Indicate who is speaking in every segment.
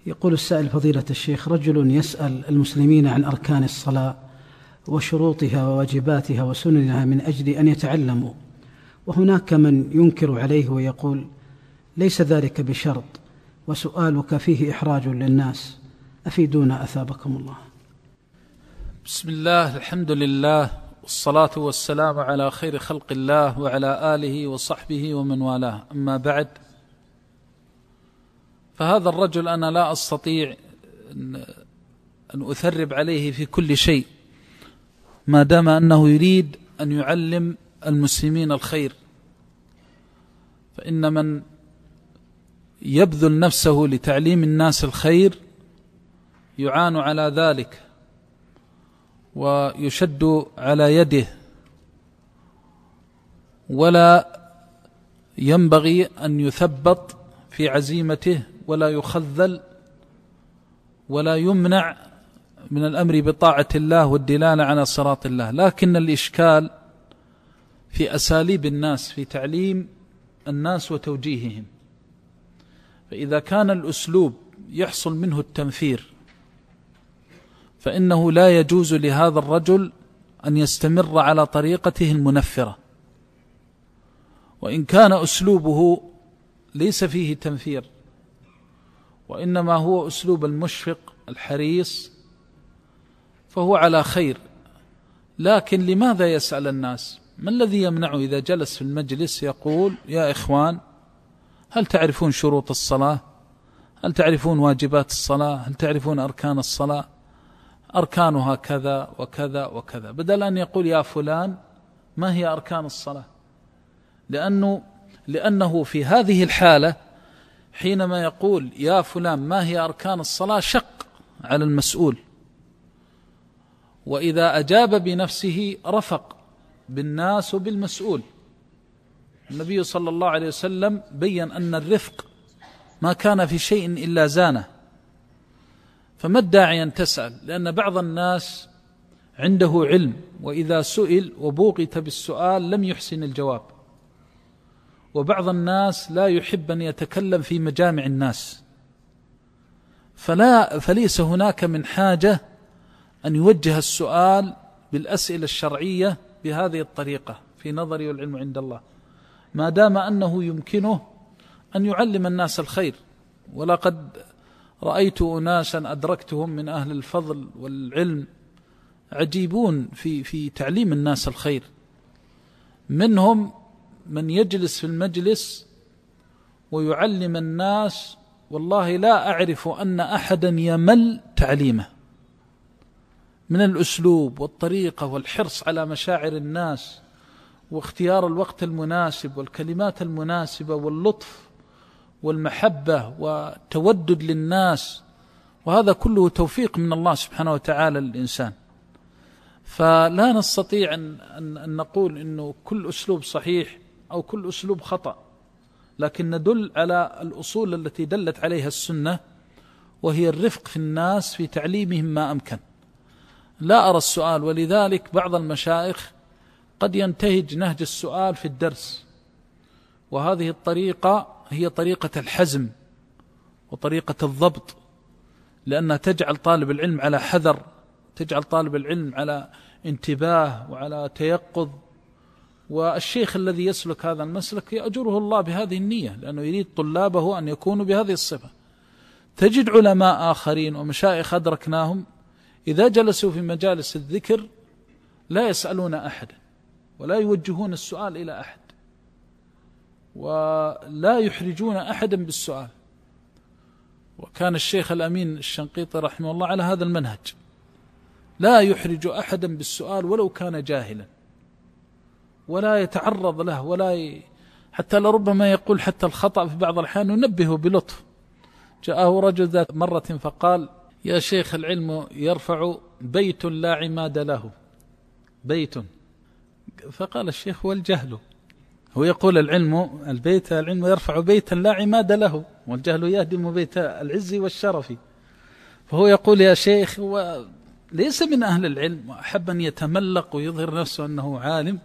Speaker 1: يقول السائل: فضيلة الشيخ، رجل يسأل المسلمين عن أركان الصلاة وشروطها وواجباتها وسننها من أجل أن يتعلموا، وهناك من ينكر عليه ويقول: ليس ذلك بشرط، وسؤالك فيه إحراج للناس، أفيدونا أثابكم الله.
Speaker 2: بسم الله، الحمد لله، والصلاة والسلام على خير خلق الله وعلى آله وصحبه ومن والاه، أما بعد، فهذا الرجل أنا لا أستطيع أن أثرب عليه في كل شيء ما دام أنه يريد أن يعلم المسلمين الخير، فإن من يبذل نفسه لتعليم الناس الخير يعان على ذلك ويشد على يده، ولا ينبغي أن يثبط في عزيمته ولا يخذل ولا يمنع من الأمر بطاعة الله والدلالة على صراط الله. لكن الإشكال في أساليب الناس في تعليم الناس وتوجيههم، فإذا كان الأسلوب يحصل منه التنفير فإنه لا يجوز لهذا الرجل أن يستمر على طريقته المنفرة، وإن كان أسلوبه ليس فيه تنفير وإنما هو أسلوب المشفق الحريص فهو على خير. لكن لماذا يسأل الناس؟ ما الذي يمنعه إذا جلس في المجلس يقول: يا إخوان، هل تعرفون شروط الصلاة؟ هل تعرفون واجبات الصلاة؟ هل تعرفون أركان الصلاة؟ أركانها كذا وكذا وكذا، بدل أن يقول: يا فلان، ما هي أركان الصلاة؟ لأنه في هذه الحالة حينما يقول: يا فلان، ما هي أركان الصلاة؟ شق على المسؤول، وإذا أجاب بنفسه رفق بالناس وبالمسؤول. النبي صلى الله عليه وسلم بيّن أن الرفق ما كان في شيء إلا زانه، فما الداعي أن تسأل؟ لأن بعض الناس عنده علم، وإذا سئل وبوغت بالسؤال لم يحسن الجواب، وبعض الناس لا يحب أن يتكلم في مجامع الناس، فليس هناك من حاجة أن يوجه السؤال بالأسئلة الشرعية بهذه الطريقة في نظري والعلم عند الله، ما دام أنه يمكنه أن يعلم الناس الخير. ولقد رأيت أناسا أدركتهم من أهل الفضل والعلم عجيبون في تعليم الناس الخير، منهم من يجلس في المجلس ويعلم الناس، والله لا أعرف أن أحدا يمل تعليمه من الأسلوب والطريقة والحرص على مشاعر الناس واختيار الوقت المناسب والكلمات المناسبة واللطف والمحبة والتودد للناس، وهذا كله توفيق من الله سبحانه وتعالى للإنسان. فلا نستطيع أن نقول إنه كل أسلوب صحيح أو كل أسلوب خطأ، لكن ندل على الأصول التي دلت عليها السنة، وهي الرفق في الناس في تعليمهم ما أمكن. لا أرى السؤال، ولذلك بعض المشايخ قد ينتهج نهج السؤال في الدرس، وهذه الطريقة هي طريقة الحزم وطريقة الضبط، لأنها تجعل طالب العلم على حذر، تجعل طالب العلم على انتباه وعلى تيقظ. والشيخ الذي يسلك هذا المسلك يأجره الله بهذه النية، لأنه يريد طلابه أن يكونوا بهذه الصفة. تجد علماء آخرين ومشايخ أدركناهم إذا جلسوا في مجالس الذكر لا يسألون أحدا ولا يوجهون السؤال إلى أحد ولا يحرجون أحدا بالسؤال. وكان الشيخ الأمين الشنقيطي رحمه الله على هذا المنهج، لا يحرج أحدا بالسؤال ولو كان جاهلا، ولا يتعرض له، حتى لربما يقول حتى الخطأ في بعض الأحيان ينبهه بلطف. جاءه رجل ذات مرة فقال: يا شيخ، العلم يرفع بيت لا عماد له، بيت. فقال الشيخ: والجهل؟ هو يقول العلم يرفع بيتا لا عماد له، والجهل يهدم بيت العز والشرف. فهو يقول: يا شيخ، هو ليس من أهل العلم، وأحب أن يتملق ويظهر نفسه أنه عالم،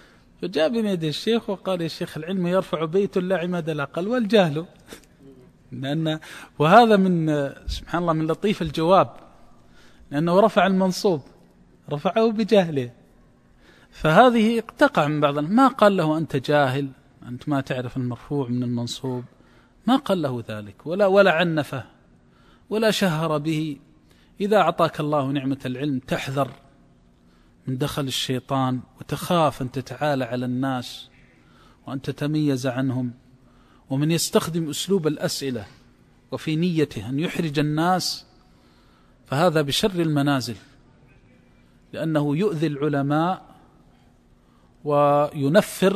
Speaker 2: فجاء بين يدي الشيخ وقال: يا شيخ، العلم يرفع بيت لا عماد له. قال: والجهل؟ وهذا من سبحان الله من لطيف الجواب، لأنه رفع المنصوب، رفعه بجهله، فهذه تقع من بعض. ما قال له أنت جاهل، أنت ما تعرف المرفوع من المنصوب، ما قال له ذلك، ولا عنفه ولا شهر به. إذا أعطاك الله نعمة العلم تحذر من دخل الشيطان، وتخاف أن تتعالى على الناس وأن تتميز عنهم. ومن يستخدم أسلوب الأسئلة وفي نيته أن يحرج الناس فهذا بشر المنازل، لأنه يؤذي العلماء وينفر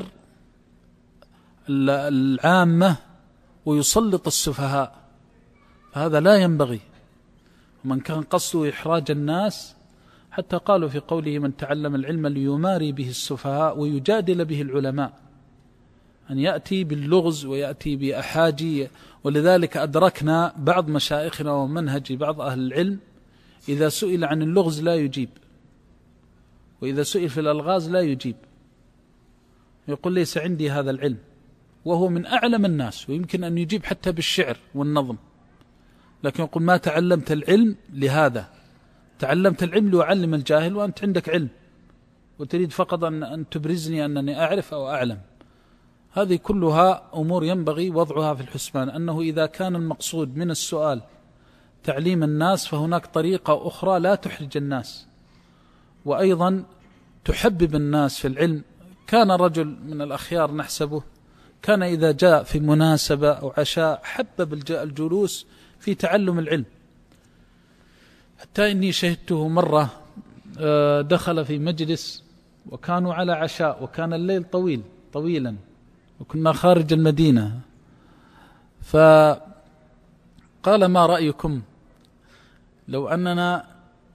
Speaker 2: العامة ويسلط السفهاء، فهذا لا ينبغي. ومن كان قصده إحراج الناس، حتى قالوا في قوله من تعلم العلم ليماري به السفهاء ويجادل به العلماء، أن يأتي باللغز ويأتي بأحاجي. ولذلك أدركنا بعض مشايخنا ومنهج بعض أهل العلم إذا سئل عن اللغز لا يجيب، وإذا سئل في الألغاز لا يجيب، يقول ليس عندي هذا العلم، وهو من أعلم الناس ويمكن أن يجيب حتى بالشعر والنظم، لكن يقول ما تعلمت العلم لهذا، تعلمت العلم لأعلم الجاهل، وأنت عندك علم وتريد فقط أن تبرزني أنني أعرف أو أعلم. هذه كلها أمور ينبغي وضعها في الحسبان، أنه إذا كان المقصود من السؤال تعليم الناس فهناك طريقة أخرى لا تحرج الناس، وأيضا تحبب الناس في العلم. كان رجل من الأخيار نحسبه كان إذا جاء في مناسبة أو عشاء حبب الجلوس في تعلم العلم، حتى إني شهدته مرة دخل في مجلس وكانوا على عشاء وكان الليل طويلا وكنا خارج المدينة، فقال ما رأيكم لو أننا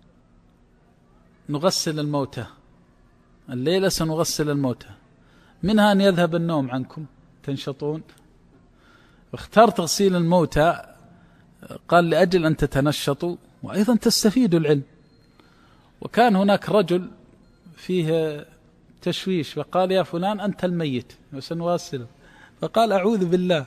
Speaker 2: نغسل الموتى الليلة، سنغسل الموتى، منها أن يذهب النوم عنكم تنشطون. واختار تغسيل الموتى، قال لأجل أن تتنشطوا وأيضا تستفيدوا العلم. وكان هناك رجل فيه تشويش فقال يا فلان أنت الميت وسنغسله، فقال أعوذ بالله.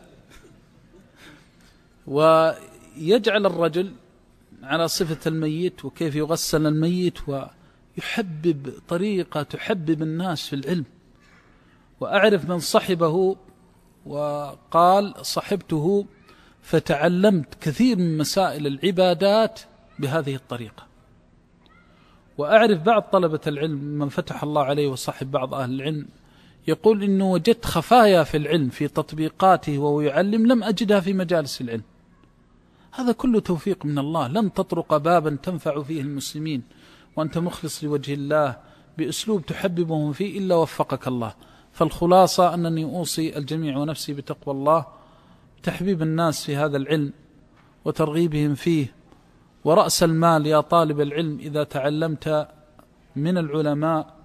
Speaker 2: ويجعل الرجل على صفة الميت وكيف يغسل الميت، ويحبب طريقة تحبب الناس في العلم. وأعرف من صحبه وقال صحبته فتعلمت كثير من مسائل العبادات بهذه الطريقة. وأعرف بعض طلبة العلم من فتح الله عليه وصحب بعض أهل العلم يقول إنه وجدت خفايا في العلم في تطبيقاته وهو يعلم لم أجدها في مجالس العلم. هذا كله توفيق من الله، لن تطرق بابا تنفع فيه المسلمين وأنت مخلص لوجه الله بأسلوب تحببهم فيه إلا وفقك الله. فالخلاصة أنني أوصي الجميع ونفسي بتقوى الله، تحبيب الناس في هذا العلم وترغيبهم فيه. ورأس المال يا طالب العلم إذا تعلمت من العلماء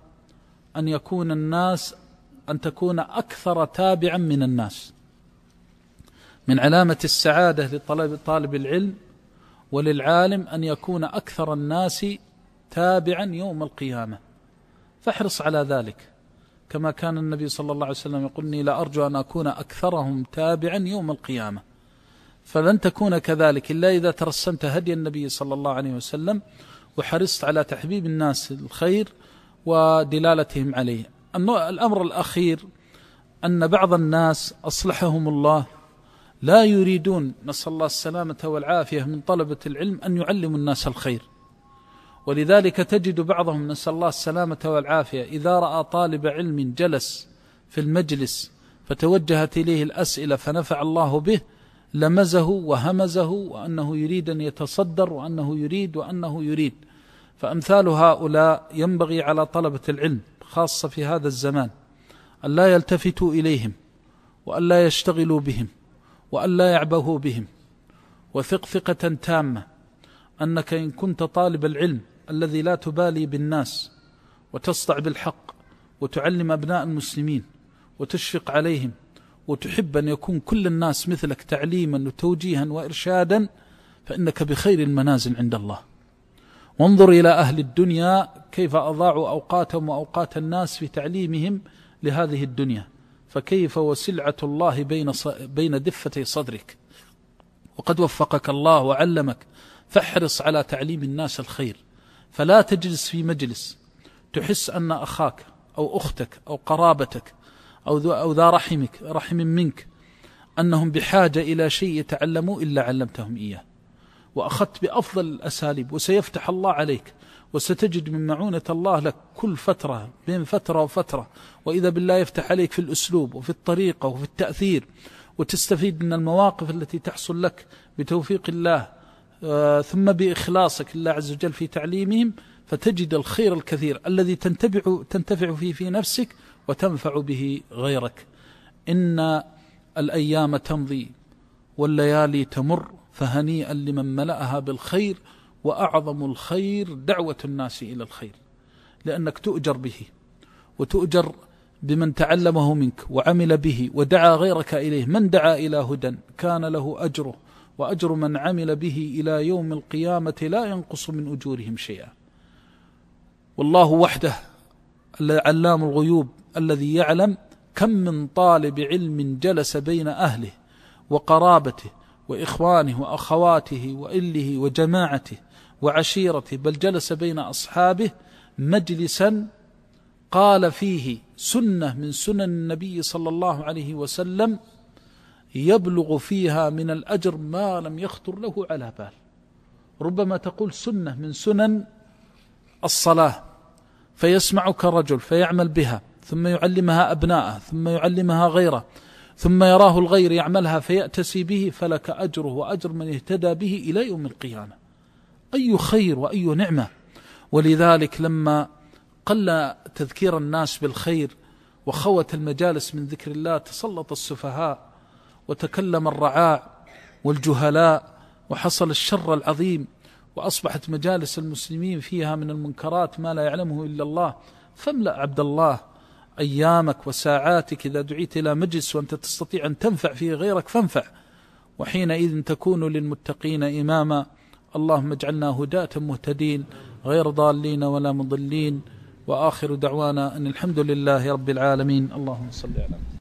Speaker 2: أن تكون أكثر تابعا من الناس. من علامة السعادة لطالب العلم وللعالم أن يكون أكثر الناس تابعا يوم القيامة، فاحرص على ذلك، كما كان النبي صلى الله عليه وسلم يقولني لا أرجو أن أكون أكثرهم تابعا يوم القيامة. فلن تكون كذلك إلا إذا ترسمت هدي النبي صلى الله عليه وسلم وحرصت على تحبيب الناس الخير ودلالتهم عليه. الأمر الأخير أن بعض الناس أصلحهم الله لا يريدون، نسأل الله السلامة والعافية، من طلبة العلم أن يعلموا الناس الخير. ولذلك تجد بعضهم نسأل الله السلامة والعافية إذا رأى طالب علم جلس في المجلس فتوجهت إليه الأسئلة فنفع الله به لمزه وهمزه، وأنه يريد أن يتصدر وأنه يريد. فأمثال هؤلاء ينبغي على طلبة العلم خاصة في هذا الزمان أن لا يلتفتوا إليهم وأن لا يشتغلوا بهم وأن لا يعبهوا بهم. وثق ثقة تامة أنك إن كنت طالب العلم الذي لا تبالي بالناس وتصدع بالحق وتعلم أبناء المسلمين وتشفق عليهم وتحب أن يكون كل الناس مثلك تعليما وتوجيها وإرشادا، فإنك بخير المنازل عند الله. وانظر إلى أهل الدنيا كيف أضاعوا أوقاتهم وأوقات الناس في تعليمهم لهذه الدنيا، فكيف وسلعة الله بين دفتي صدرك. وقد وفقك الله وعلمك، فاحرص على تعليم الناس الخير. فلا تجلس في مجلس تحس أن أخاك أو أختك أو قرابتك أو ذا رحم منك أنهم بحاجة إلى شيء يتعلموا إلا علمتهم إياه، وأخذت بأفضل الأساليب، وسيفتح الله عليك، وستجد من معونة الله لك كل فترة بين فترة وفترة، وإذا بالله يفتح عليك في الأسلوب وفي الطريقة وفي التأثير، وتستفيد من المواقف التي تحصل لك بتوفيق الله ثم بإخلاصك لله عز وجل في تعليمهم، فتجد الخير الكثير الذي تنتفع فيه في نفسك وتنفع به غيرك. إن الأيام تمضي والليالي تمر، فهنيئا لمن ملأها بالخير، وأعظم الخير دعوة الناس إلى الخير، لأنك تؤجر به وتؤجر بمن تعلمه منك وعمل به ودعا غيرك إليه. من دعا إلى هدى كان له أجره، وأجر من عمل به إلى يوم القيامة لا ينقص من أجورهم شيئا. والله وحده علام الغيوب الذي يعلم كم من طالب علم جلس بين أهله وقرابته وإخوانه وأخواته وإله وجماعته وعشيرته، بل جلس بين أصحابه مجلسا قال فيه سنة من سنن النبي صلى الله عليه وسلم يبلغ فيها من الأجر ما لم يخطر له على بال. ربما تقول سنة من سنن الصلاة فيسمعك رجل فيعمل بها، ثم يعلمها أبناءه، ثم يعلمها غيره، ثم يراه الغير يعملها فيأتسي به، فلك أجره وأجر من اهتدى به إلى يوم القيامة. أي خير وأي نعمة. ولذلك لما قل تذكير الناس بالخير وخوت المجالس من ذكر الله، تسلط السفهاء وتكلم الرعاع والجهلاء، وحصل الشر العظيم، وأصبحت مجالس المسلمين فيها من المنكرات ما لا يعلمه إلا الله. فاملأ عبد الله أيامك وساعاتك إذا دعيت إلى مجلس وأنت تستطيع أن تنفع فيه غيرك فانفع، وحينئذ تكون للمتقين إماما. اللهم اجعلنا هداة مهتدين غير ضالين ولا مضلين، وآخر دعوانا أن الحمد لله رب العالمين. اللهم صل على محمد.